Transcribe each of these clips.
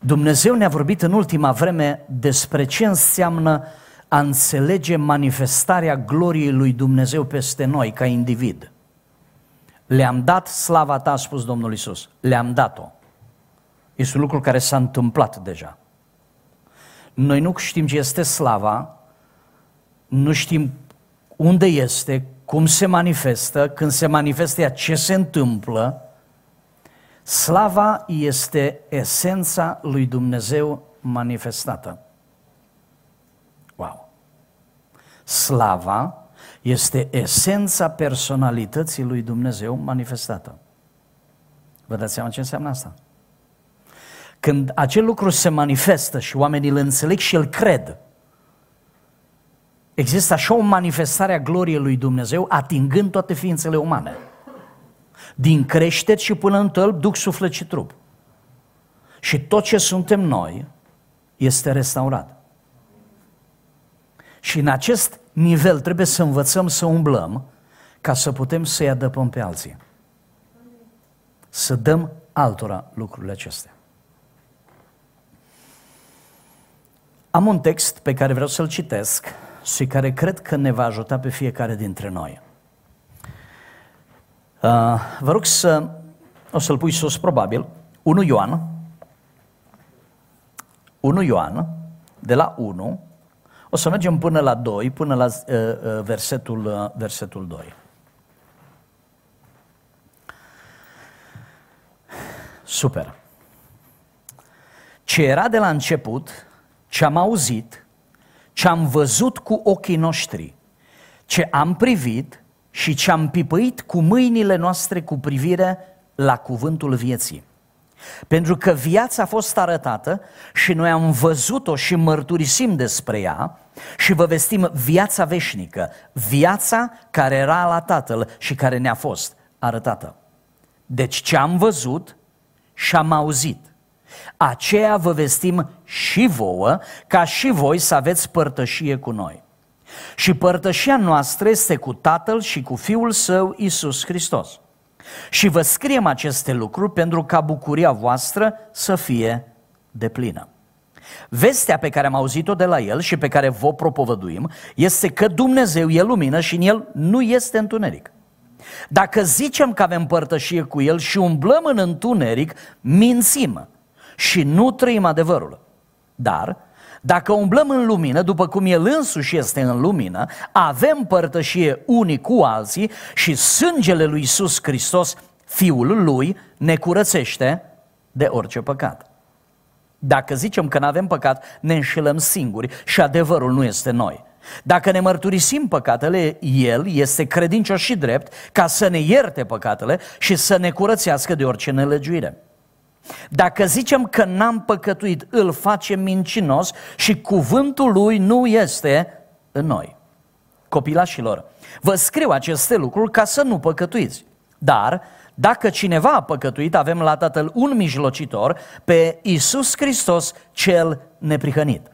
Dumnezeu ne-a vorbit în ultima vreme despre ce înseamnă a înțelege manifestarea gloriei lui Dumnezeu peste noi ca individ. Le-am dat slava ta, a spus Domnul Iisus. Le-am dat-o. Este un lucru care s-a întâmplat deja. Noi nu știm ce este slava, nu știm unde este, cum se manifestă, când se manifestă ea, ce se întâmplă. Slava este esența lui Dumnezeu manifestată. Wow! Slava este esența personalității lui Dumnezeu manifestată. Vă dați seama ce înseamnă asta? Când acel lucru se manifestă și oamenii îl înțeleg și îl cred, există așa o manifestare a gloriei lui Dumnezeu atingând toate ființele umane. Din creșteri și până în tălpi, duc, suflet și trup. Și tot ce suntem noi este restaurat. Și în acest nivel trebuie să învățăm să umblăm ca să putem să-i adăpăm pe alții. Să dăm altora lucrurile acestea. Am un text pe care vreau să-l citesc și care cred că ne va ajuta pe fiecare dintre noi. Vă rog o să-l pui sus probabil, 1 Ioan, de la 1, o să mergem până la 2, până la versetul 2. Super! Ce era de la început, ce am auzit, ce am văzut cu ochii noștri, ce am privit și ce am pipăit cu mâinile noastre cu privire la cuvântul vieții. Pentru că viața a fost arătată și noi am văzut-o și mărturisim despre ea și vă vestim viața veșnică, viața care era la Tatăl și care ne-a fost arătată. Deci ce am văzut și am auzit, aceea vă vestim și vouă, ca și voi să aveți părtășie cu noi. Și părtășia noastră este cu Tatăl și cu Fiul Său, Iisus Hristos. Și vă scriem aceste lucruri pentru ca bucuria voastră să fie deplină. Vestea pe care am auzit-o de la El și pe care vă propovăduim este că Dumnezeu e lumină și în El nu este întuneric. Dacă zicem că avem părtășie cu El și umblăm în întuneric, mințim și nu trăim adevărul. Dar dacă umblăm în lumină, după cum El însuși este în lumină, avem părtășie unii cu alții și sângele lui Iisus Hristos, Fiul Lui, ne curățește de orice păcat. Dacă zicem că nu avem păcat, ne înșelăm singuri și adevărul nu este în noi. Dacă ne mărturisim păcatele, El este credincios și drept ca să ne ierte păcatele și să ne curățească de orice nelegiuire. Dacă zicem că n-am păcătuit, îl facem mincinos și cuvântul lui nu este în noi. Copilașilor, vă scriu aceste lucruri ca să nu păcătuiți. Dar dacă cineva a păcătuit, avem la Tatăl un mijlocitor, pe Iisus Hristos cel neprihănit.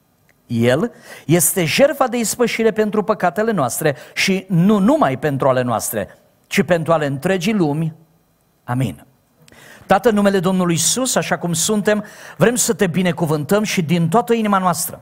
El este jertfa de ispășire pentru păcatele noastre și nu numai pentru ale noastre, ci pentru ale întregii lumi. Amin. Tată, în numele Domnului Iisus, așa cum suntem, vrem să te binecuvântăm și din toată inima noastră.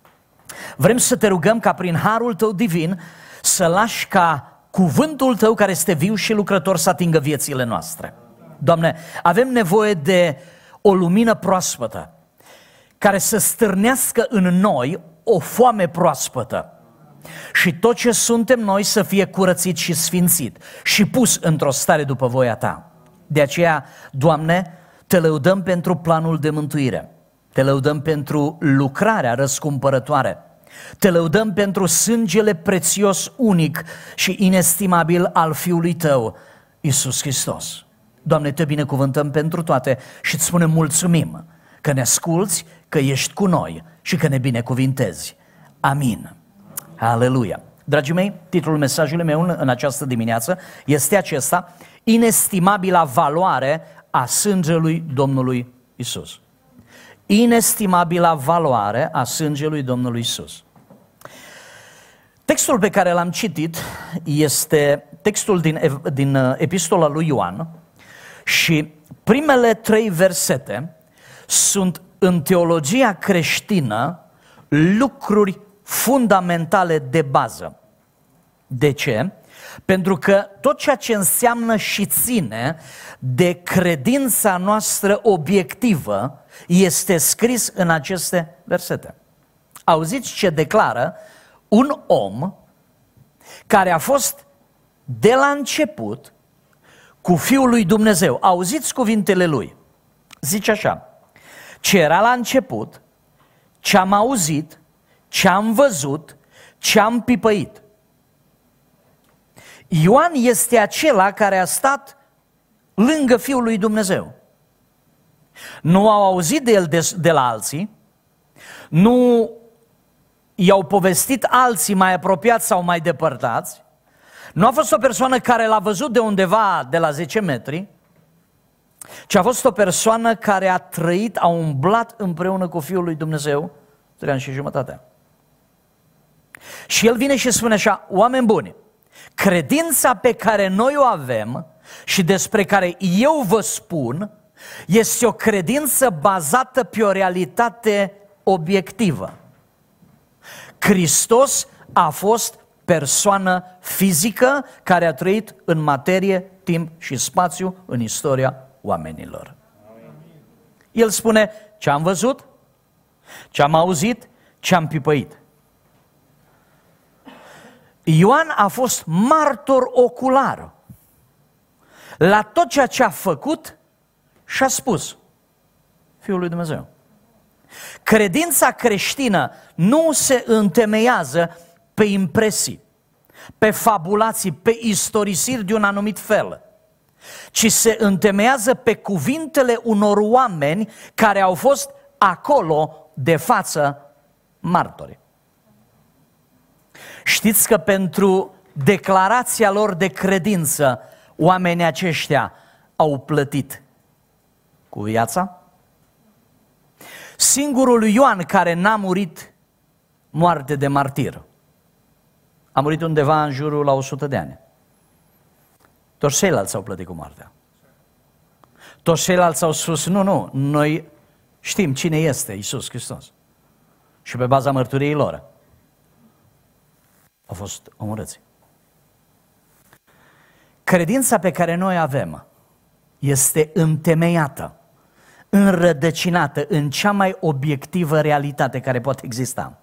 Vrem să te rugăm ca prin harul tău divin să lași ca cuvântul tău care este viu și lucrător să atingă viețile noastre. Doamne, avem nevoie de o lumină proaspătă care să stârnească în noi o foame proaspătă și tot ce suntem noi să fie curățit și sfințit și pus într-o stare după voia ta. De aceea, Doamne, te lăudăm pentru planul de mântuire, te lăudăm pentru lucrarea răscumpărătoare, te lăudăm pentru sângele prețios, unic și inestimabil al Fiului Tău, Iisus Hristos. Doamne, te binecuvântăm pentru toate și îți spunem mulțumim că ne asculți, că ești cu noi și că ne binecuvintezi. Amin. Aleluia. Dragii mei, titlul mesajului meu în această dimineață este acesta: inestimabila valoare a sângelui Domnului Iisus. Inestimabila valoare a sângelui Domnului Iisus. Textul pe care l-am citit este textul din epistola lui Ioan și primele 3 versete sunt în teologia creștină lucruri fundamentale de bază. De ce? Pentru că tot ceea ce înseamnă și ține de credința noastră obiectivă este scris în aceste versete. Auziți ce declară un om care a fost de la început cu Fiul lui Dumnezeu. Auziți cuvintele lui. Zice așa: ce era la început, ce am auzit, ce am văzut, ce am pipăit. Ioan este acela care a stat lângă Fiul lui Dumnezeu. Nu au auzit de el de la alții, nu i-au povestit alții mai apropiați sau mai depărtați, nu a fost o persoană care l-a văzut de undeva de la 10 metri, ci a fost o persoană care a trăit, a umblat împreună cu Fiul lui Dumnezeu 3 ani și jumătate. Și el vine și spune așa: oameni buni, credința pe care noi o avem și despre care eu vă spun este o credință bazată pe o realitate obiectivă. Hristos a fost persoană fizică care a trăit în materie, timp și spațiu în istoria oamenilor. El spune ce am văzut, ce am auzit, ce am pipăit. Ioan a fost martor ocular la tot ceea ce a făcut și a spus Fiul lui Dumnezeu. Credința creștină nu se întemeiază pe impresii, pe fabulații, pe istorisiri de un anumit fel, ci se întemeiază pe cuvintele unor oameni care au fost acolo de față martori. Știți că pentru declarația lor de credință, oamenii aceștia au plătit cu viața? Singurul Ioan care n-a murit moarte de martir a murit undeva în jurul la 100 de ani. Toți ceilalți au plătit cu moartea. Toți ceilalți au spus: nu, noi știm cine este Iisus Hristos. Și pe baza mărturiei lor au fost omorâți. Credința pe care noi avem este întemeiată, înrădăcinată în cea mai obiectivă realitate care poate exista.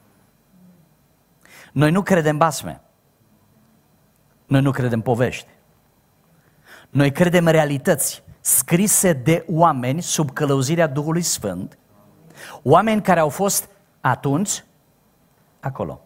Noi nu credem basme. Noi nu credem povești. Noi credem realități scrise de oameni sub călăuzirea Duhului Sfânt, oameni care au fost atunci acolo.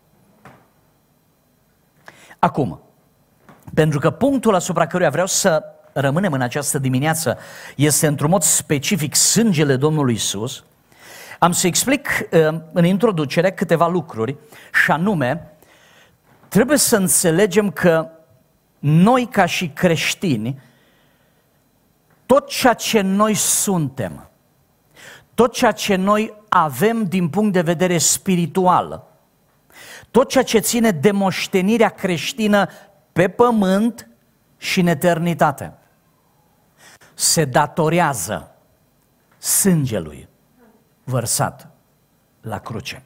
Acum, pentru că punctul asupra căruia vreau să rămânem în această dimineață este într-un mod specific sângele Domnului Iisus, am să explic în introducere câteva lucruri și anume, trebuie să înțelegem că noi ca și creștini, tot ceea ce noi suntem, tot ceea ce noi avem din punct de vedere spiritual, tot ceea ce ține de moștenirea creștină pe pământ și în eternitate, se datorează sângelui vărsat la cruce.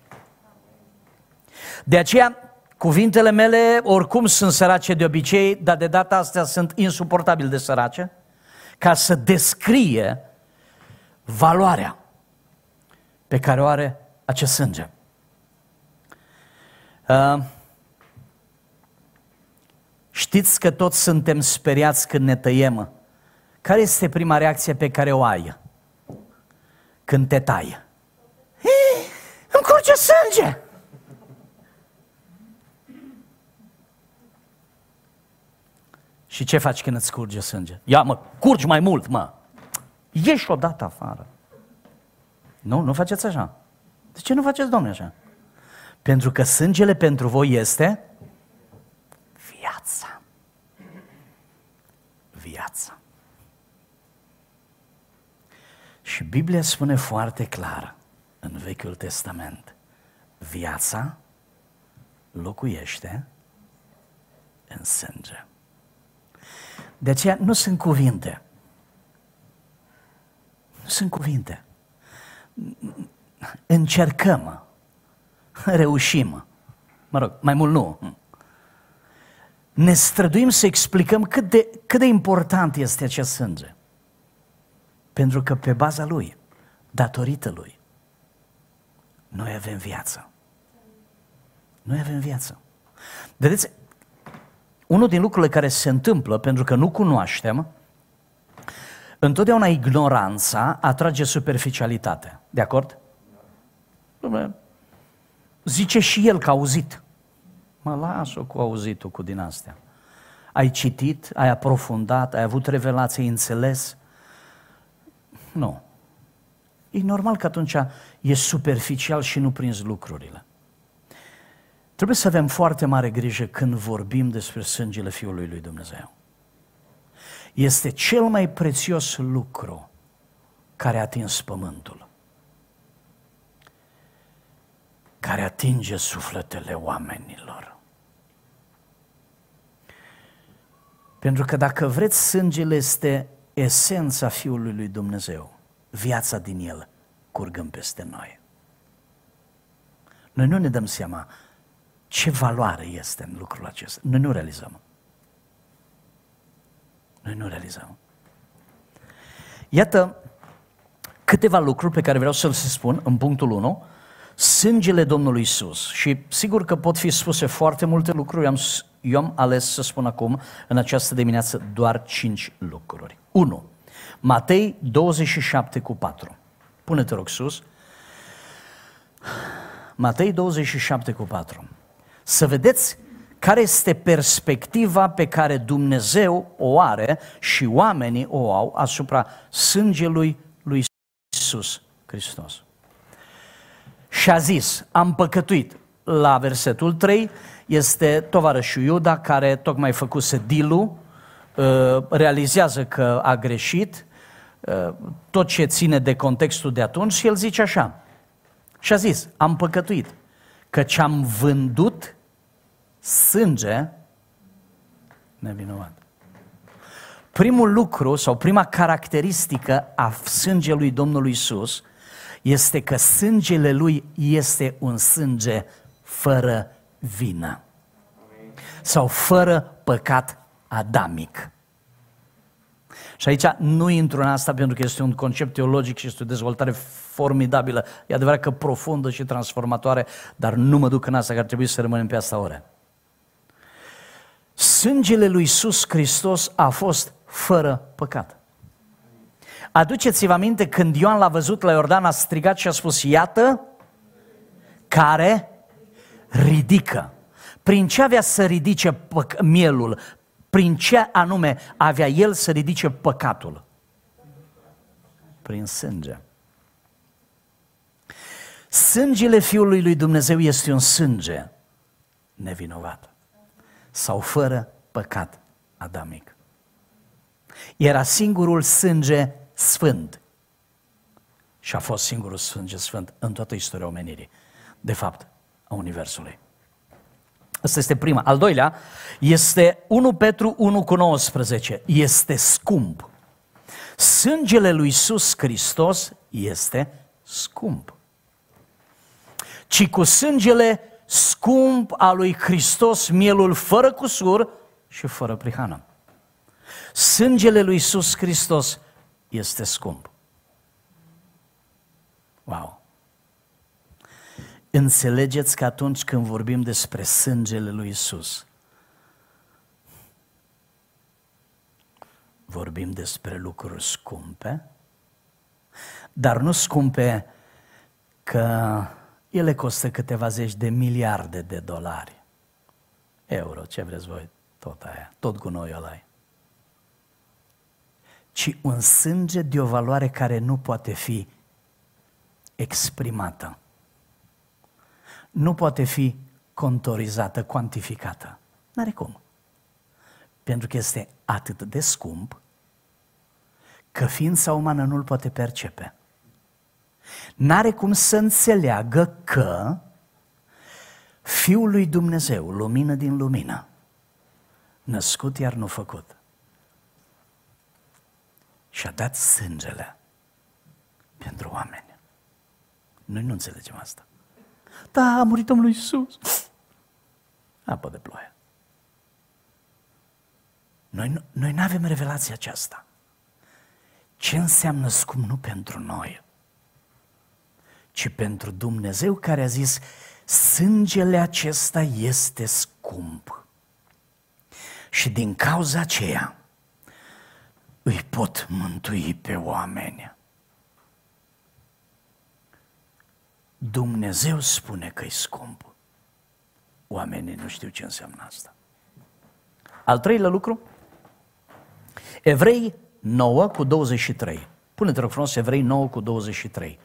De aceea, cuvintele mele oricum sunt sărace de obicei, dar de data asta sunt insuportabil de sărace, ca să descrie valoarea pe care o are acest sânge. Știți că toți suntem speriați când ne tăiem. Care este prima reacție pe care o ai când te tai? Îmi curge sânge! Și ce faci când îți curge sânge? Ia mă, curgi mai mult, mă! Ieși odată afară. Nu faceți așa. De ce nu faceți, Domnule, așa? Pentru că sângele pentru voi este viața. Viața. Și Biblia spune foarte clar în Vechiul Testament: viața locuiește în sânge. De aceea nu sunt cuvinte. Nu sunt cuvinte. încercăm, reușim, mă rog, mai mult nu. Ne străduim să explicăm cât de important este acest sânge. Pentru că pe baza lui, datorită lui, noi avem viață. Noi avem viață. Vedeți, unul din lucrurile care se întâmplă, pentru că nu cunoaștem, întotdeauna ignoranța atrage superficialitate. De acord? Zice și el că a auzit. Mă las-o cu auzitul, cu din astea. Ai citit, ai aprofundat, ai avut revelații, ai înțeles? Nu. E normal că atunci e superficial și nu prinzi lucrurile. Trebuie să avem foarte mare grijă când vorbim despre sângele Fiului lui Dumnezeu. Este cel mai prețios lucru care a atins pământul, care atinge sufletele oamenilor. Pentru că dacă vreți, sângele este esența Fiului lui Dumnezeu, viața din el curgând peste noi. Noi nu ne dăm seama ce valoare este în lucrul acesta. Noi nu realizăm. Noi nu realizăm. Iată câteva lucruri pe care vreau să le spun în punctul 1. Sângele Domnului Iisus. Și sigur că pot fi spuse foarte multe lucruri. Eu am ales să spun acum, în această dimineață, doar 5 lucruri. 1. Matei 27:4. Pune-te rog sus. Matei 27:4. Să vedeți care este perspectiva pe care Dumnezeu o are și oamenii o au asupra sângelui lui Iisus Hristos. Și a zis, am păcătuit. La versetul 3 este tovarășul Iuda care tocmai făcuse deal-ul, realizează că a greșit, tot ce ține de contextul de atunci, și el zice așa. Și a zis, am păcătuit, căci am vândut sânge nevinovat. Primul lucru sau prima caracteristică a sângelui Domnului Iisus este că sângele lui este un sânge fără vină sau fără păcat adamic. Și aici nu intru în asta pentru că este un concept teologic și este o dezvoltare formidabilă. E adevărat că profundă și transformatoare, dar nu mă duc în asta, că ar trebui să rămânem pe asta ore. Sângele lui Iisus Hristos a fost fără păcat. Aduceți-vă aminte când Ioan l-a văzut la Iordan, a strigat și a spus, iată care ridică. Prin ce avea să ridice mielul? Prin ce anume avea el să ridice păcatul? Prin sânge. Sângele Fiului lui Dumnezeu este un sânge nevinovat sau fără păcat adamic. Era singurul sânge sfânt și a fost singurul sânge sfânt în toată istoria omenirii, de fapt, a Universului. Asta este prima. Al doilea este 1 Petru 1:19. Este scump. Sângele lui Iisus Hristos este scump. Ci cu sângele scump al lui Hristos, mielul fără cusur și fără prihană. Sângele lui Iisus Hristos este scump. Wow! Înțelegeți că atunci când vorbim despre sângele lui Iisus, vorbim despre lucruri scumpe, dar nu scumpe că ele costă câteva zeci de miliarde de dolari. Euro, ce vreți voi, tot aia, tot gunoiul ăla. Ci un sânge de o valoare care nu poate fi exprimată. Nu poate fi contorizată, cuantificată. N-are cum. Pentru că este atât de scump că ființa umană nu-l poate percepe. N-are cum să înțeleagă că Fiul lui Dumnezeu, lumină din lumină, născut iar nu făcut, și-a dat sângele pentru oameni. Noi nu înțelegem asta. Da, a murit Domnul Iisus. Apă de ploaie. Noi nu avem revelația aceasta. Ce înseamnă scump nu pentru noi, ci pentru Dumnezeu care a zis, sângele acesta este scump. Și din cauza aceea îi pot mântui pe oameni. Dumnezeu spune că e scump. Oamenii nu știu ce înseamnă asta. Al treilea lucru, Evrei 9:23. Pune-te rog frumos Evrei 9:23.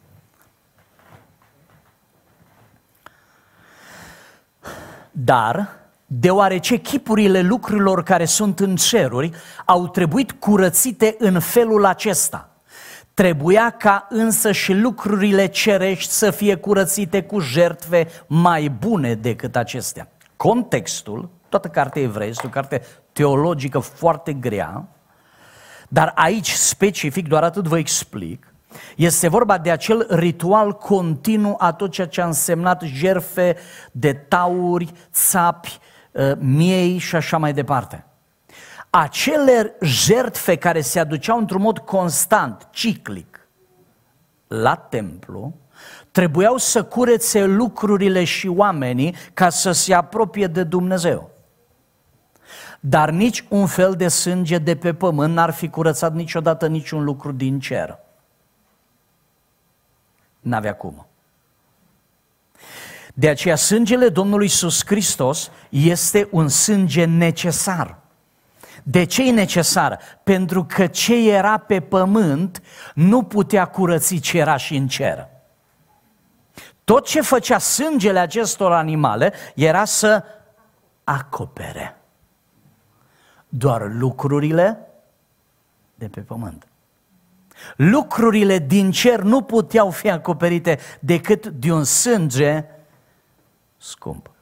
Dar, deoarece chipurile lucrurilor care sunt în ceruri au trebuit curățite în felul acesta, trebuia ca însă și lucrurile cerești să fie curățite cu jertfe mai bune decât acestea. Contextul, toată cartea Evrei este o carte teologică foarte grea, dar aici specific, doar atât vă explic, este vorba de acel ritual continuu a tot ceea ce a însemnat jertfe de tauri, țapi, miei și așa mai departe. Acele jertfe care se aduceau într-un mod constant, ciclic, la templu, trebuiau să curețe lucrurile și oamenii ca să se apropie de Dumnezeu. Dar nici un fel de sânge de pe pământ n-ar fi curățat niciodată niciun lucru din cer. N-avea cum. De aceea sângele Domnului Iisus Hristos este un sânge necesar. De ce e necesar? Pentru că ce era pe pământ nu putea curăți ce era și în cer. Tot ce făcea sângele acestor animale era să acopere doar lucrurile de pe pământ. Lucrurile din cer nu puteau fi acoperite decât de un sânge scump.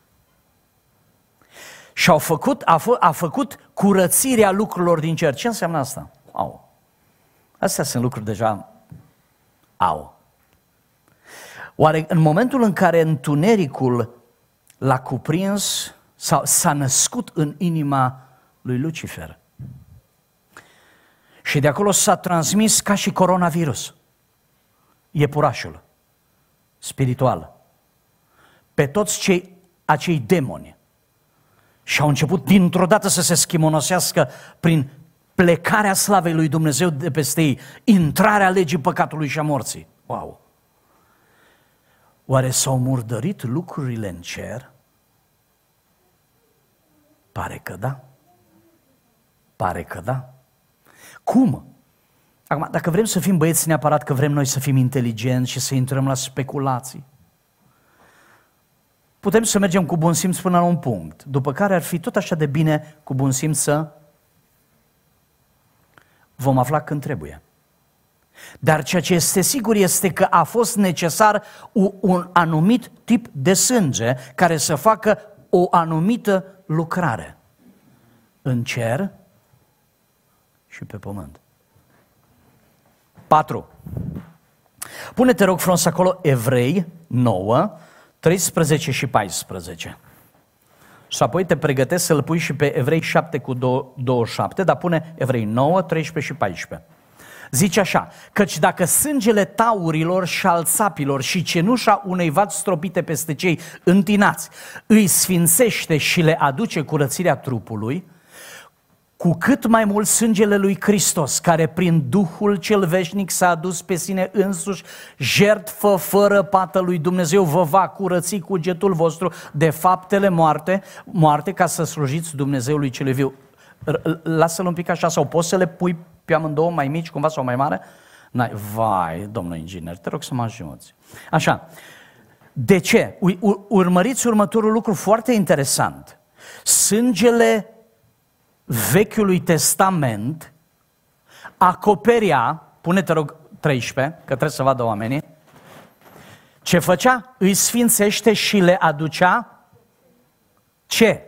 Și a făcut curățirea lucrurilor din cer. Ce înseamnă asta? Au. Astea sunt lucruri deja au. Oare în momentul în care întunericul l-a cuprins sau s-a născut în inima lui Lucifer și de acolo s-a transmis ca și coronavirus, iepurașul spiritual, pe toți acei demoni, și au început dintr-o dată să se schimonosească prin plecarea slavei lui Dumnezeu de peste ei, intrarea legii păcatului și a morții. Wow! Oare s-au murdărit lucrurile în cer? Pare că da. Pare că da. Cum? Acum, dacă vrem să fim băieți neapărat că vrem noi să fim inteligenți și să intrăm la speculații, putem să mergem cu bun simț până la un punct, după care ar fi tot așa de bine cu bun simț să vom afla când trebuie. Dar ceea ce este sigur este că a fost necesar un anumit tip de sânge care să facă o anumită lucrare în cer și pe pământ. 4. Pune-te rog frumos acolo Evrei 9, 13 și 14. Și apoi te pregătesc să-l pui și pe Evrei 7:27, dar pune Evrei 9, 13 și 14. Zice așa, căci dacă sângele taurilor și al țapilor și cenușa unei vaci stropite peste cei întinați îi sfințește și le aduce curățirea trupului, cu cât mai mult sângele lui Hristos, care prin Duhul cel veșnic s-a adus pe sine însuși jertfă fără pată lui Dumnezeu, vă va curăți cugetul vostru de faptele moarte ca să slujiți Dumnezeului cel viu. Lasă-l un pic așa, sau poți să le pui pe amândouă mai mici cumva sau mai mare? N-ai. Vai, domnul inginer, te rog să mă ajuți. Așa, de ce? Urmăriți următorul lucru foarte interesant. Sângele Vechiului Testament acoperea, pune-te rog 13, că trebuie să vadă oamenii, ce făcea? Îi sfințește și le aducea ce?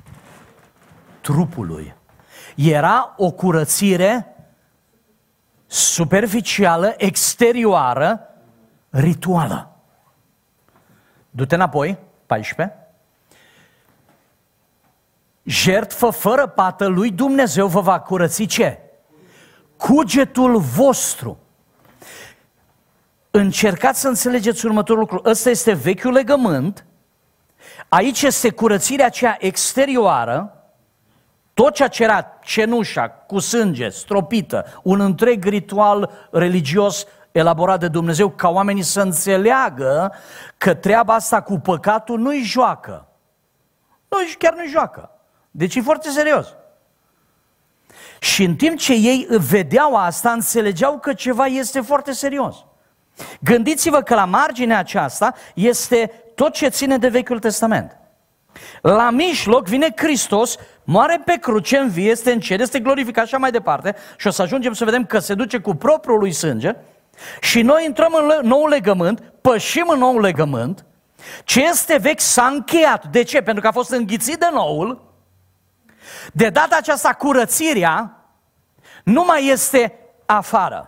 Trupului. Era o curățire superficială, exterioară, rituală. Du-te înapoi, 14. Jertfă fără pată lui Dumnezeu vă va curăți ce? Cugetul vostru. Încercați să înțelegeți următorul lucru. Ăsta este vechiul legământ. Aici este curățirea aceea exterioară, tot ceea ce era cenușa cu sânge, stropită, un întreg ritual religios elaborat de Dumnezeu ca oamenii să înțeleagă că treaba asta cu păcatul nu-i joacă. Chiar nu-i joacă. Deci e foarte serios. Și în timp ce ei vedeau asta, înțelegeau că ceva este foarte serios. Gândiți-vă că la marginea aceasta este tot ce ține de Vechiul Testament. La mijloc vine Hristos, moare pe cruce, învie, este în cer, este glorificat și așa mai departe și o să ajungem să vedem că se duce cu propriul lui sânge și noi intrăm în nou legământ, pășim în nou legământ, ce este vechi s-a încheiat. De ce? Pentru că a fost înghițit de noul. De data aceasta curățirea nu mai este afară,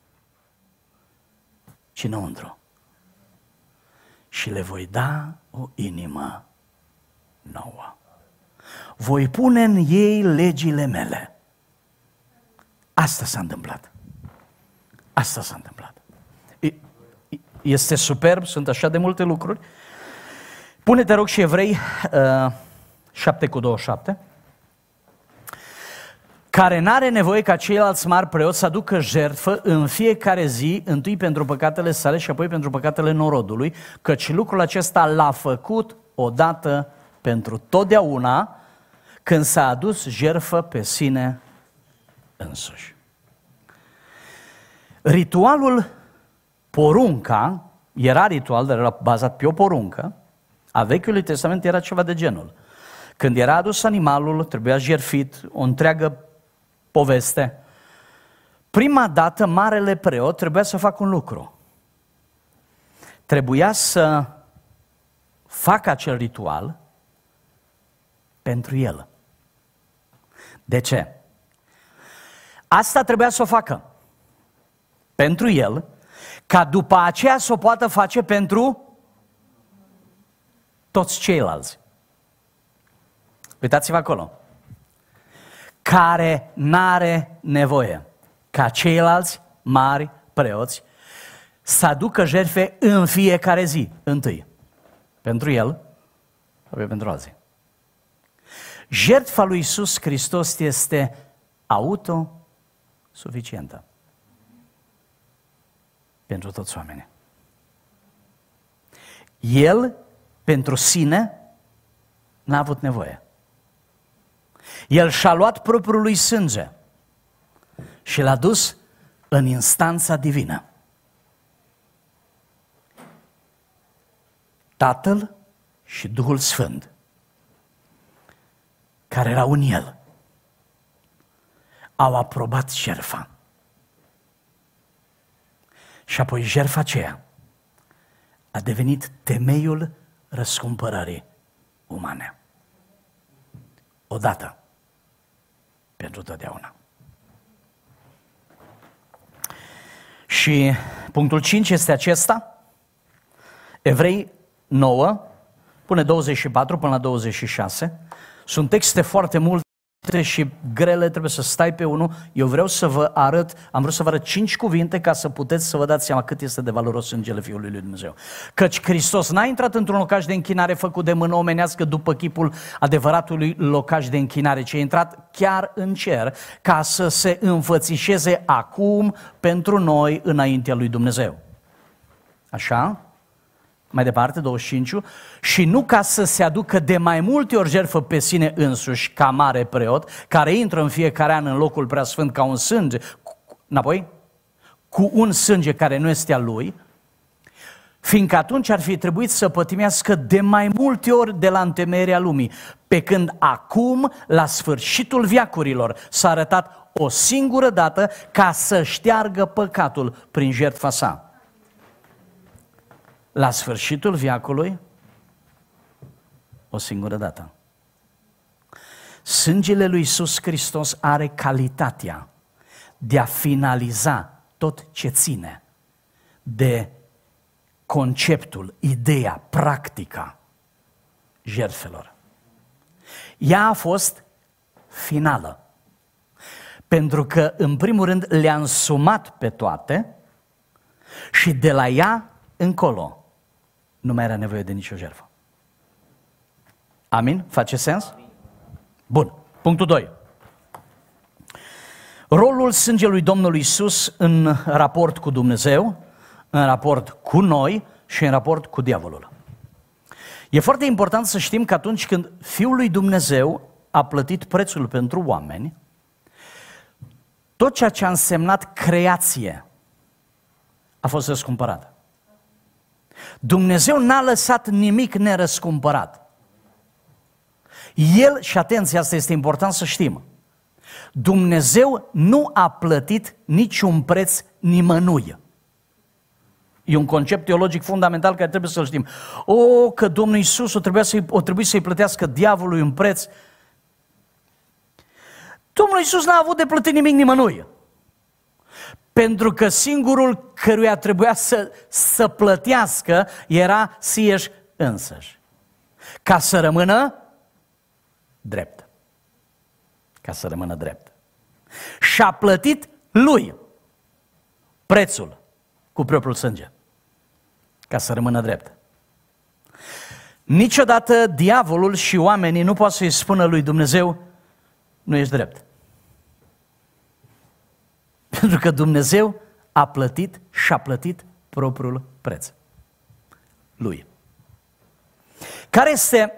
ci înăuntru. Și le voi da o inimă nouă. Voi pune în ei legile mele. Asta s-a întâmplat. Asta s-a întâmplat. Este superb, sunt așa de multe lucruri. Pune-te, rog, și Evrei 7:27, care n-are nevoie ca ceilalți mari preoți să aducă jertfă în fiecare zi, întâi pentru păcatele sale și apoi pentru păcatele norodului, căci lucrul acesta l-a făcut odată pentru totdeauna, când s-a adus jertfă pe sine însuși. Ritualul, porunca, era ritual, dar era bazat pe o poruncă, a Vechiului Testament era ceva de genul. Când era adus animalul, trebuia jertfit, o întreagă poveste. Prima dată, marele preot trebuia să facă un lucru. Trebuia să facă acel ritual pentru el. De ce? Asta trebuia să o facă pentru el, ca după aceea să o poată face pentru toți ceilalți. Uitați-vă acolo. Care n-are nevoie ca ceilalți mari preoți să aducă jertfe în fiecare zi, întâi. Pentru el, apoi pentru alții. Jertfa lui Iisus Hristos este autosuficientă pentru toți oamenii. El, pentru sine, n-a avut nevoie. El și-a luat propriul lui sânge și l-a dus în instanța divină. Tatăl și Duhul Sfânt, care erau în el, au aprobat jertfa. Și apoi jertfa aceea a devenit temeiul răscumpărării umane. Odată, pentru totdeauna. Și punctul 5 este acesta. Evrei 9, pune 24 până la 26. Sunt texte foarte multe și grele, trebuie să stai pe unul. Eu vreau să vă arăt, am vrut să vă arăt 5 cuvinte ca să puteți să vă dați seama cât este de valoros sângele Fiului lui Dumnezeu. Căci Hristos n-a intrat într-un locaș de închinare făcut de mână omenească după chipul adevăratului locaș de închinare, ci a intrat chiar în cer ca să se înfățișeze acum pentru noi înaintea lui Dumnezeu. Așa? Mai departe, 25, și nu ca să se aducă de mai multe ori jertfă pe sine însuși ca mare preot, care intră în fiecare an în locul preasfânt ca un sânge, înapoi, cu un sânge care nu este al lui, fiindcă atunci ar fi trebuit să pătimească de mai multe ori de la întemeierea lumii, pe când acum, la sfârșitul veacurilor, s-a arătat o singură dată ca să șteargă păcatul prin jertfa sa. La sfârșitul veacului, o singură dată. Sângele lui Iisus Hristos are calitatea de a finaliza tot ce ține de conceptul, ideea, practica jertfelor. Ea a fost finală. Pentru că, în primul rând, le-a însumat pe toate și de la ea încolo nu mai era nevoie de nicio jertfă. Amin? Face sens? Bun. Punctul 2. Rolul sângelui Domnului Iisus în raport cu Dumnezeu, în raport cu noi și în raport cu diavolul. E foarte important să știm că atunci când Fiul lui Dumnezeu a plătit prețul pentru oameni, tot ceea ce a însemnat creație a fost răscumpărat. Dumnezeu n-a lăsat nimic nerăscumpărat. El, și atenție, asta este important să știm, Dumnezeu nu a plătit niciun preț nimănui. E un concept teologic fundamental care trebuie să-l știm. Că Domnul Iisus o trebuie să-i plătească diavolului un preț. Domnul Iisus n-a avut de plătit nimic nimănui. Pentru că singurul căruia trebuia să plătească era sieși însăși. Ca să rămână drept. Ca să rămână drept. Și-a plătit lui prețul cu propriul sânge. Ca să rămână drept. Niciodată diavolul și oamenii nu pot să-i spună lui Dumnezeu, nu ești drept. Pentru că Dumnezeu a plătit și a plătit propriul preț. Lui. Care este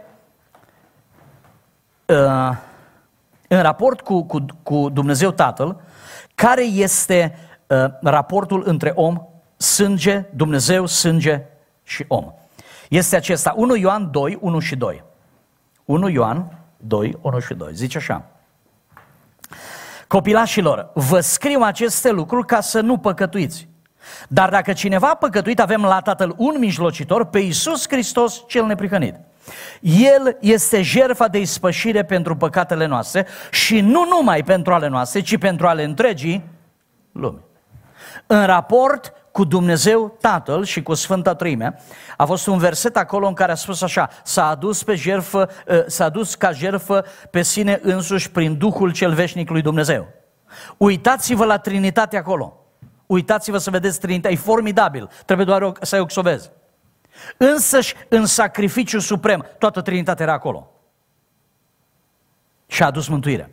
în raport cu Dumnezeu Tatăl, care este raportul între om, sânge, Dumnezeu, sânge și om? Este acesta, 1 Ioan 2, 1 și 2. 1 Ioan 2, 1 și 2. Zice așa. Copilașilor, vă scriu aceste lucruri ca să nu păcătuiți. Dar dacă cineva a păcătuit, avem la Tatăl un mijlocitor, pe Iisus Hristos cel neprihănit. El este jertfa de ispășire pentru păcatele noastre și nu numai pentru ale noastre, ci pentru ale întregii lumi. În raport cu Dumnezeu Tatăl și cu Sfânta Treime, a fost un verset acolo în care a spus așa: s-a adus ca jertfă pe sine însuși prin Duhul cel veșnic lui Dumnezeu. Uitați-vă la Trinitate acolo. Uitați-vă să vedeți Trinitatea, e formidabil, trebuie doar să-i observezi. Însăși în sacrificiu suprem, toată Trinitatea era acolo. Și a adus mântuire.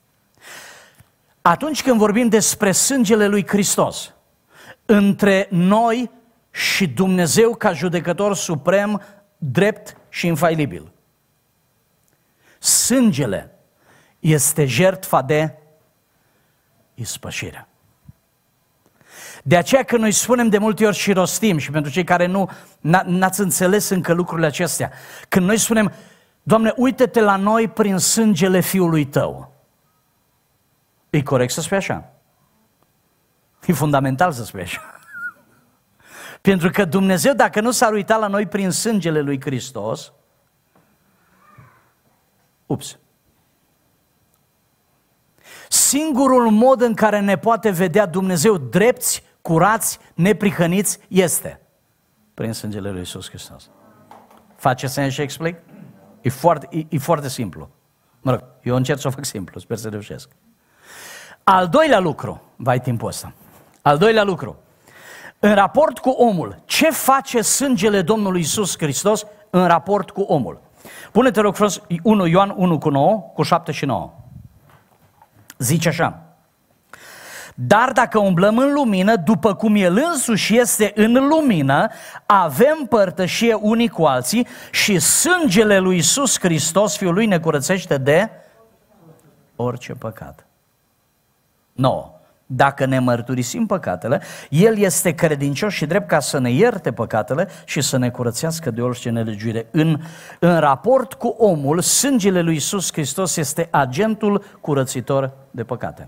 Atunci când vorbim despre sângele lui Hristos, între noi și Dumnezeu ca judecător suprem, drept și infailibil, sângele este jertfa de ispășire. De aceea că noi spunem de multe ori și rostim, și pentru cei care n-ați înțeles încă lucrurile acestea, când noi spunem, Doamne, uite-te la noi prin sângele Fiului Tău, e corect să spui așa? E fundamental să spui așa. Pentru că Dumnezeu, dacă nu s-ar uita la noi prin sângele lui Hristos, singurul mod în care ne poate vedea Dumnezeu drepți, curați, neprihăniți este prin sângele lui Iisus Hristos. Face sens și explic? E foarte simplu. Mă rog, eu încerc să o fac simplu, sper să reușesc. Al doilea lucru, vai timpul ăsta, al doilea lucru, în raport cu omul, ce face sângele Domnului Iisus Hristos în raport cu omul? Pune-te, rog frumos, 1 Ioan 1 cu 9, cu 7 și 9. Zice așa: dar dacă umblăm în lumină, după cum El însuși este în lumină, avem părtășie unii cu alții și sângele lui Iisus Hristos, Fiul Lui, ne curățește de orice păcat. 9. Dacă ne mărturisim păcatele, El este credincios și drept ca să ne ierte păcatele și să ne curățească de orice nelegiuire. În raport cu omul, sângele lui Iisus Hristos este agentul curățitor de păcate.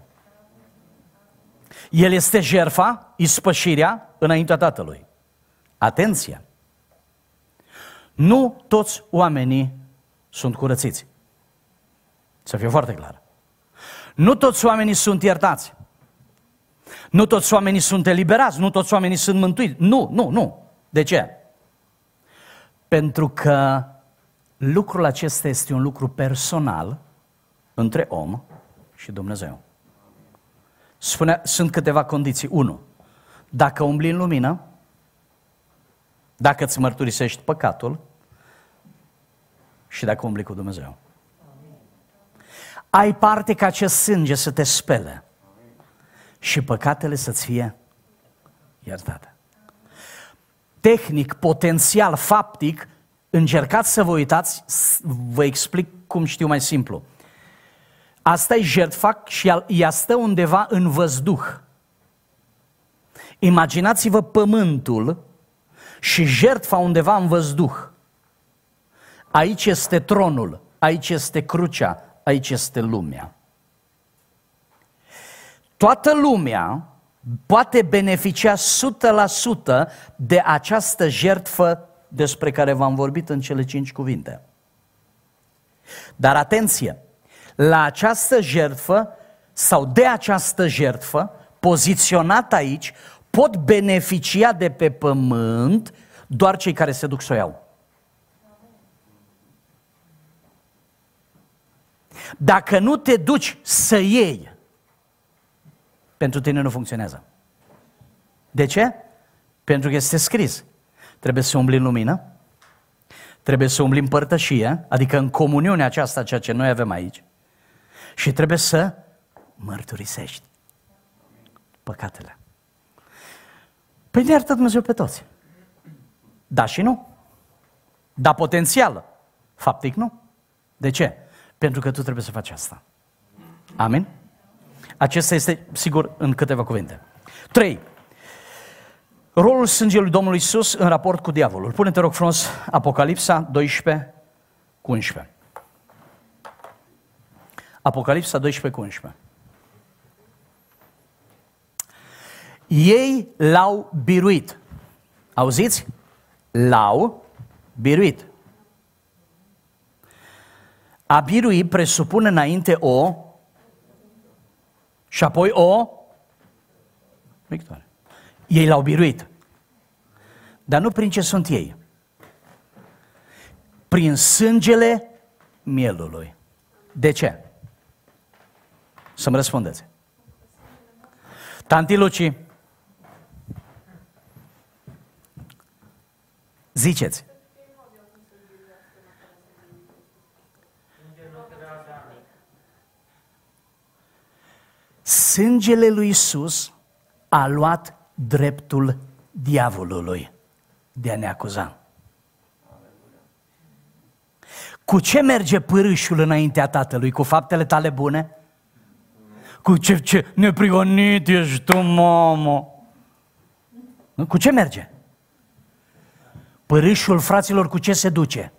El este jertfa, ispășirea înaintea Tatălui. Atenție! Nu toți oamenii sunt curățiți. Să fie foarte clar. Nu toți oamenii sunt iertați. Nu toți oamenii sunt eliberați, nu toți oamenii sunt mântuiți. Nu. De ce? Pentru că lucrul acesta este un lucru personal între om și Dumnezeu. Sunt câteva condiții. 1. Dacă umbli în lumină, dacă îți mărturisești păcatul și dacă umbli cu Dumnezeu. Ai parte ca acest sânge să te spele și păcatele să-ți fie iertate. Tehnic, potențial, faptic, încercați să vă uitați, vă explic cum știu mai simplu. Asta e jertfa și ea stă undeva în văzduh. Imaginați-vă pământul și jertfa undeva în văzduh. Aici este tronul, aici este crucea, aici este lumea. Toată lumea poate beneficia 100% de această jertfă despre care v-am vorbit în cele 5 cuvinte. Dar atenție, la această jertfă sau de această jertfă, poziționat aici, pot beneficia de pe pământ doar cei care se duc să o iau. Dacă nu te duci să iei, pentru tine nu funcționează. De ce? Pentru că este scris. Trebuie să umbli în lumină, trebuie să umbli în părtășie, adică în comuniunea aceasta, ceea ce noi avem aici, și trebuie să mărturisești păcatele. Păi ne iartă Dumnezeu pe toți. Da și nu. Da potențial. Faptic nu. De ce? Pentru că tu trebuie să faci asta. Amin? Acesta este, sigur, în câteva cuvinte. 3. Rolul sângelui Domnului Iisus în raport cu diavolul. Pune-te, rog frumos, Apocalipsa 12 cu 11. Apocalipsa 12 cu 11. Ei l-au biruit. Auziți? L-au biruit. A birui presupune înainte o și apoi o victorie. Ei l-au biruit. Dar nu prin ce sunt ei. Prin sângele mielului. De ce? Să-mi răspundeți. Tanti Luci, ziceți. Sângele lui Iisus a luat dreptul diavolului de a ne acuza. Cu ce merge pârâșul înaintea Tatălui? Cu faptele tale bune? Cu ce neprihănit ești tu, mamă? Cu ce merge? Pârâșul, fraților, cu ce se duce?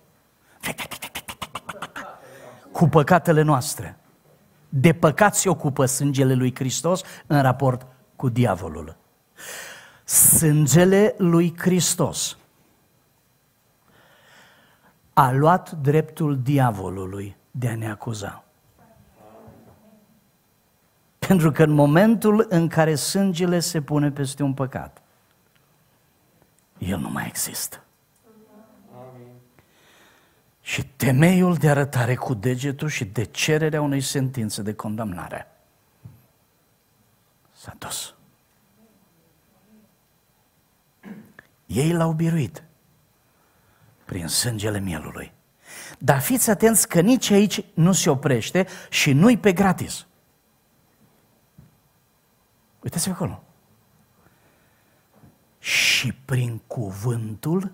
Cu păcatele noastre. De păcat se ocupă sângele lui Hristos în raport cu diavolul. Sângele lui Hristos a luat dreptul diavolului de a ne acuza. Pentru că în momentul în care sângele se pune peste un păcat, el nu mai există. Și temeiul de arătare cu degetul și de cererea unei sentințe de condamnare s-a dus. Ei l-au biruit prin sângele mielului. Dar fiți atenți că nici aici nu se oprește și nu-i pe gratis. Uitați-vă acolo. Și prin cuvântul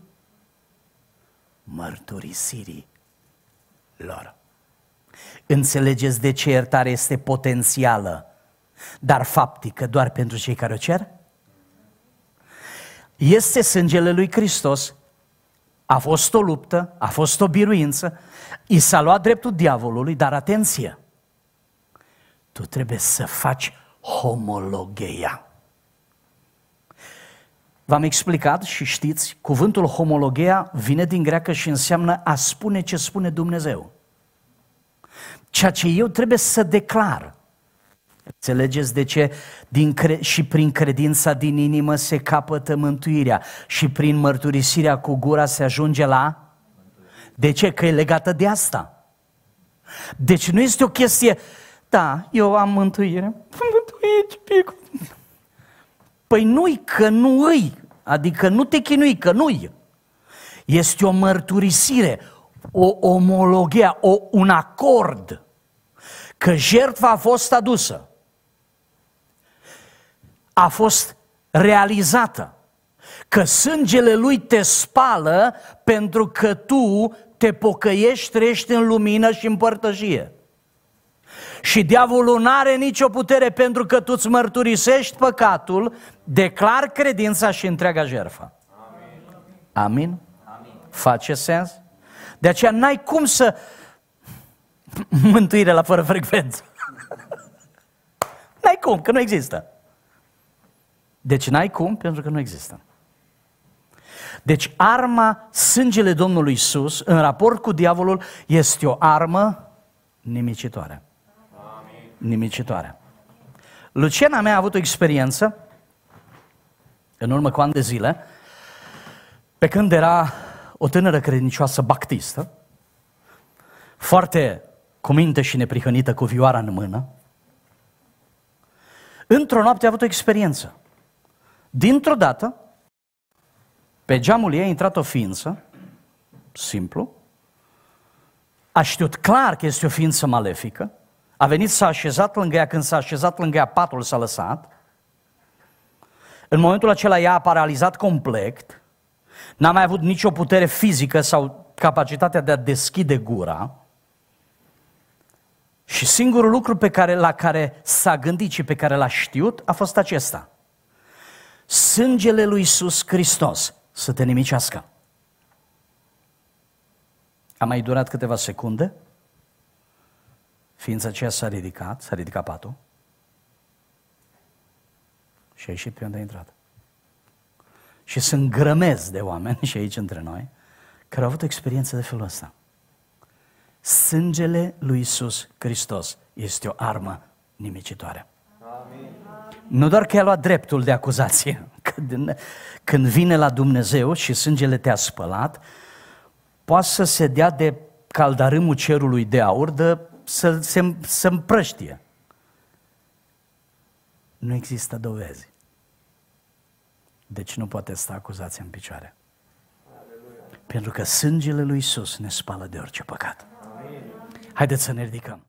mărturisirii lor. Înțelegeți de ce iertarea este potențială, dar faptică doar pentru cei care o cer? Este sângele lui Hristos, a fost o luptă, a fost o biruință, i s-a luat dreptul diavolului, dar atenție, tu trebuie să faci homologeia. V-am explicat și știți, cuvântul homologeia vine din greacă și înseamnă a spune ce spune Dumnezeu. Ceea ce eu trebuie să declar. Înțelegeți de ce? Și prin credința din inimă se capătă mântuirea și prin mărturisirea cu gura se ajunge la... De ce? Că e legată de asta. Deci nu este o chestie, da, eu am mântuire. Păi nu-i că nu-i, adică nu te chinui că nu-i. Este o mărturisire, o omologie, un acord că jertfa a fost adusă, a fost realizată, că sângele lui te spală pentru că tu te pocăiești, trăiești în lumină și în părtășie. Și diavolul nu are nicio putere pentru că tu îți mărturisești păcatul, declar credința și întreaga jertfă. Amin? Amin? Face sens? De aceea n-ai cum să... Mântuire la fără frecvență. N-ai cum, că nu există. Deci n-ai cum, pentru că nu există. Deci arma, sângele Domnului Iisus, în raport cu diavolul, este o armă nimicitoare. Amin. Nimicitoare. Luciana mea a avut o experiență, în urmă cu ani de zile, pe când era o tânără credincioasă baptistă, foarte cu minte și neprihănită, cu vioara în mână. Într-o noapte a avut o experiență. Dintr-o dată, pe geamul ei a intrat o ființă, simplu, a știut clar că este o ființă malefică, a venit, s-a așezat lângă ea, când s-a așezat lângă ea, patul s-a lăsat. În momentul acela ea a paralizat complet, n-a mai avut nicio putere fizică sau capacitatea de a deschide gura. Și singurul lucru la care s-a gândit și pe care l-a știut a fost acesta: sângele lui Iisus Hristos să te nimicească. A mai durat câteva secunde, ființa aceea s-a ridicat patul și a ieșit pe unde a intrat. Și sunt grămezi de oameni și aici între noi care au avut o experiență de felul ăsta. Sângele lui Iisus Hristos este o armă nimicitoare. Amin. Nu doar că i-a luat dreptul de acuzație, când vine la Dumnezeu și sângele te-a spălat, poate să se dea de caldarâmul cerului de aur, să împrăștie. Nu există dovezi. Deci nu poate sta acuzația în picioare. Aleluia. Pentru că sângele lui Iisus ne spală de orice păcat. Amin. Haideți să ne ridicăm.